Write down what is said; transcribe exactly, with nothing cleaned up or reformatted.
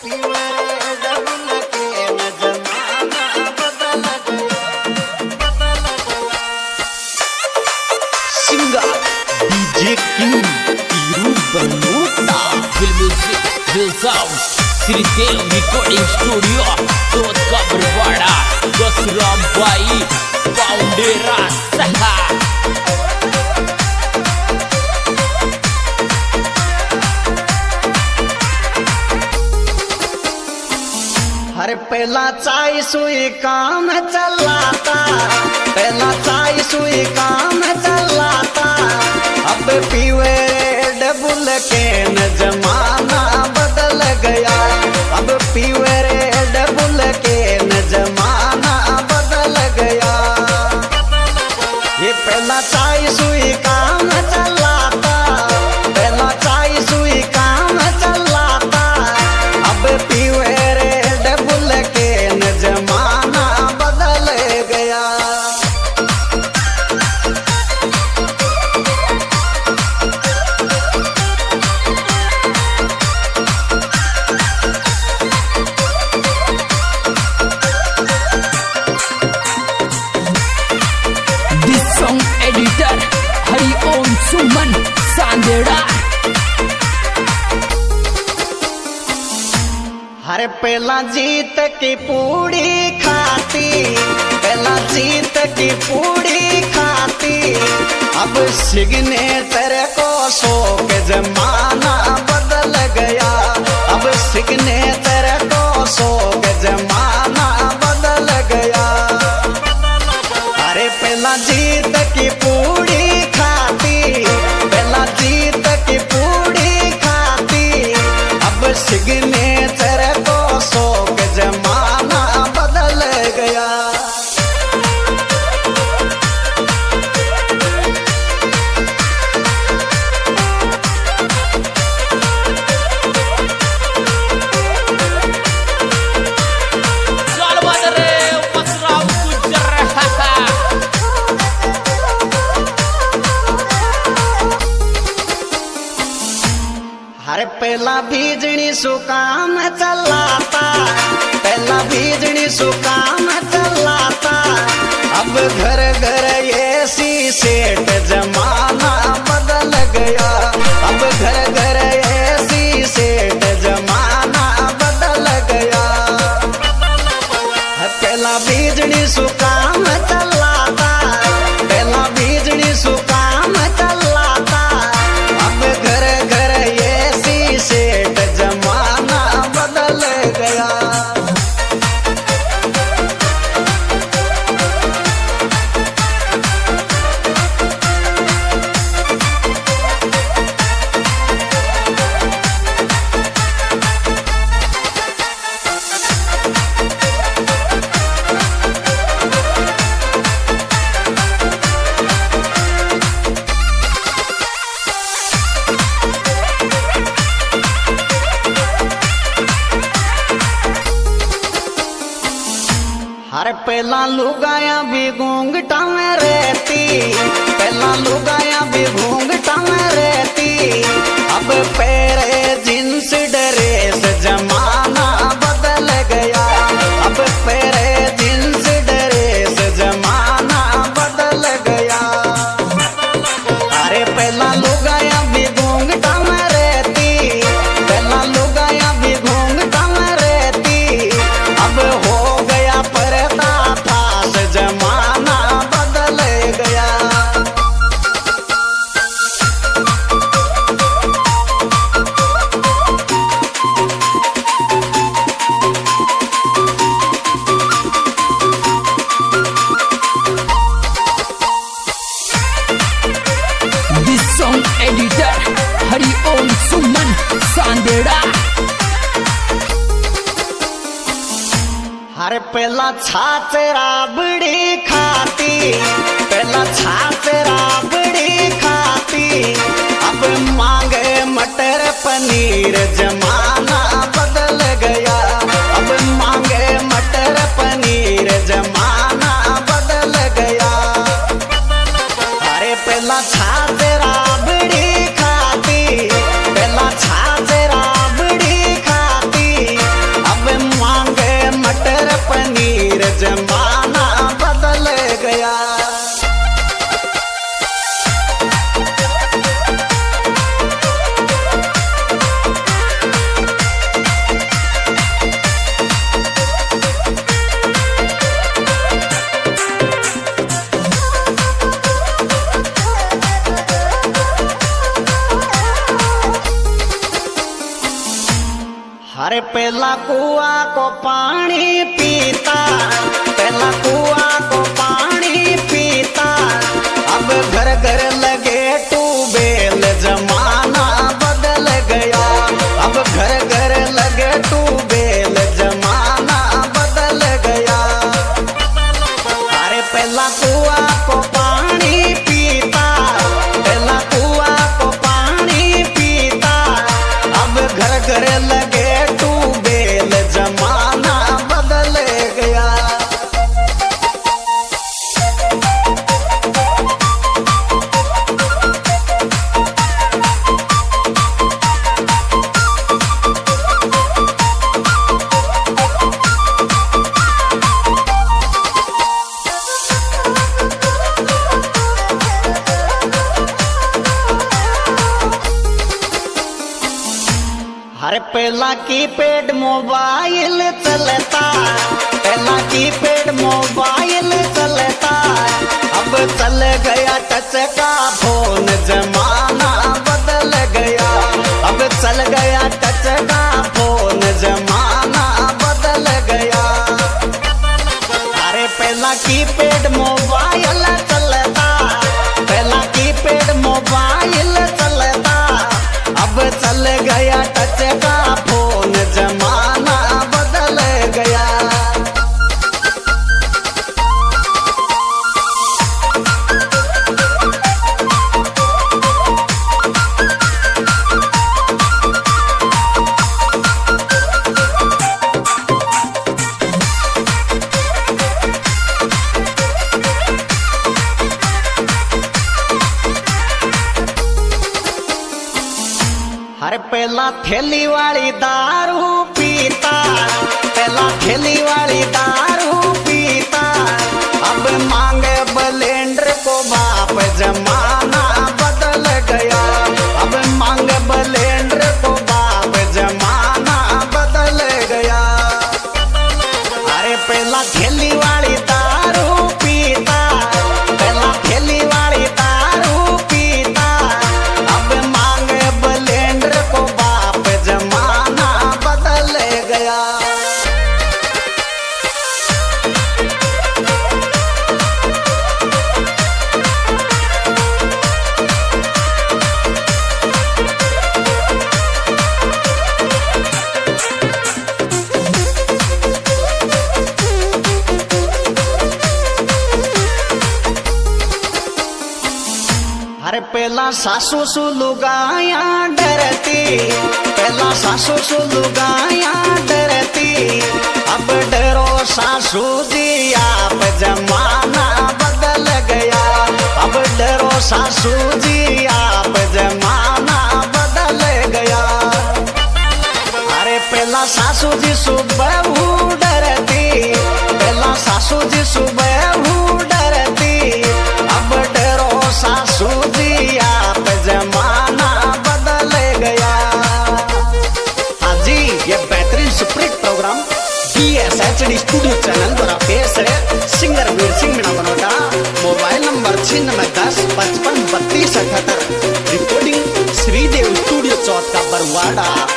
DJ king Tiru Banota Will Music Will Sound Sridev Recording Studio Tot Kabarwada Gosram Bai Poundera Saha हर पहला चाय सुई काम चलाता, पहला चाय सुई काम चलाता, अब पीवे डबुल के न जमाना बदल गया, अब पीवे डबुल के न जमाना बदल गया। ये पहला चाय सुई काम चलाता, पहला चाय सुई काम चलाता, अब पीवे जमाना बदल गया। This song editor Hari Om Suman Sandera हर पहला जीत की पूड़ी खाती, पहला जीत की पूड़ी खाती, अब सिग्नेचर को सो के जमाना बदल गया, अब सिग्नेचर को सो के जमाना बदल गया। अरे पहला जीत की पूड़ी खाती, पहला जीत की पूड़ी खाती, अब सिग्नेचर जमाना बदल गया। हर पहला बीजनी सुकाम चलाता, पहला बीजनी सुकाम चलाता, अब घर घर ऐसी सेठ जमाना बदल गया, अब घर घर ऐसी सेठ जमाना बदल गया। पहला बीजनी सुकाम चलाता, पहला बीजनी सुकाम चलाता, अब घर घर ऐसी सेठ जमाना बदल गया। हर पहला लुगाया भी घूंघटा में रहती, पहला लुगाया भी घूंघटा में रहती, अब पैरे जींस ड्रेस जमाना बदल गया, अब पैरे जींस ड्रेस जमाना बदल गया। अरे पहला लुगाया भी घूंघटा में रहती, पहला लुगाया भी घूंघटा में रहती, अब हो गया पर्दा फास जमाना बदल गया। This song editor Hari Om Suman Sandera हर पहला छाछ राबड़ी खाती, पहला छाछ राबड़ी खाती, अब मांगे मटर पनीर जमाना बदल गया, अब मांगे मटर पनीर जमाना बदल गया। अरे पहला छाछ राबड़ी खाती, पहला छाछ राबड़ी खाती, अरे पहला कुआ को पानी पीता, पहला कुआ को पानी पीता, अब घर घर लगे ट्यूबवेल, जमाना बदल गया। अब घर घर लगे ट्यूबवेल, जमाना बदल गया। अरे पहला कुआ को पानी पीता, पहला कुआ को पानी पीता, अब घर घर लगे ट्यूबवेल, जमाना बदल गया। अरे पहला कीपैड मोबाइल चलता, पहला कीपैड मोबाइल चलता, अब चल गया टच का फोन, जमाना बदल गया। अब चल गया टच का फोन, जमाना बदल गया। अरे पहला कीपैड मोबाइल चलता, पहला कीपैड मोबाइल चलता, अब चल गया टच का फोन, जमाना बदल गया। अरे पहला थैली वाली दारू पीता, पहला थैली वाली दारू पीता, अब मांगे ब्लेंडर को बाप, जमाना बदल गया। अब मांगे ब्लेंडर को बाप, जमाना बदल गया। अरे पहला थैली वाली दारू पीता, पहला थैली वाली दारू पीता, अब मांगे ब्लेंडर को बाप, जमाना बदल गया। अरे पहला सासू सुलुगाया डरती, पहला सासू सुलुगाया डरती, अब डरो सासू जी आप, जमाना बदल गया। अब डरो सासू जी आप, जमाना बदल गया। अरे पहला सासू जी सुबह डरती, पहला सासू जी सुबह डरती, अब डरो सासू जी आप, जमाना बदल गया। हाँ जी, ये बेहतरीन superhit program B S H D studio channel द्वारा पेश है। Singer Veer Singh Meena Banota, mobile number छिन्नवे दस पचपन बत्तीस अठहत्तर, रिकॉर्डिंग श्रीदेव स्टूडियो चौथ का बरवाड़ा।